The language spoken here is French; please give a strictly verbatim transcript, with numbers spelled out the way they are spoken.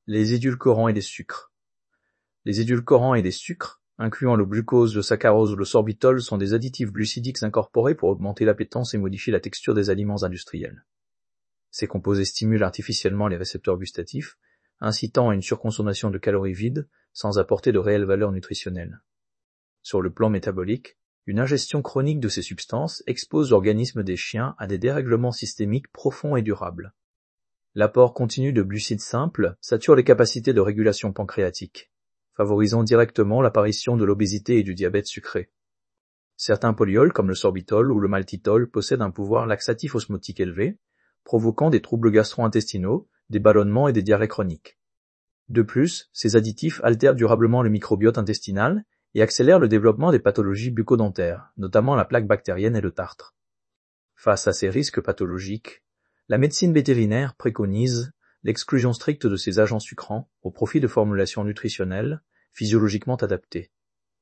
Les édulcorants et les sucres. Les édulcorants et les sucres, incluant le glucose, le saccharose ou le sorbitol, sont des additifs glucidiques incorporés pour augmenter l'appétence et modifier la texture des aliments industriels. Ces composés stimulent artificiellement les récepteurs gustatifs, incitant à une surconsommation de calories vides, sans apporter de réelle valeur nutritionnelle. Sur le plan métabolique, une ingestion chronique de ces substances expose l'organisme des chiens à des dérèglements systémiques profonds et durables. L'apport continu de glucides simples sature les capacités de régulation pancréatique, favorisant directement l'apparition de l'obésité et du diabète sucré. Certains polyols, comme le sorbitol ou le maltitol, possèdent un pouvoir laxatif osmotique élevé, provoquant des troubles gastro-intestinaux, des ballonnements et des diarrhées chroniques. De plus, ces additifs altèrent durablement le microbiote intestinal et accélèrent le développement des pathologies bucco-dentaires, notamment la plaque bactérienne et le tartre. Face à ces risques pathologiques, la médecine vétérinaire préconise l'exclusion stricte de ces agents sucrants au profit de formulations nutritionnelles physiologiquement adaptées.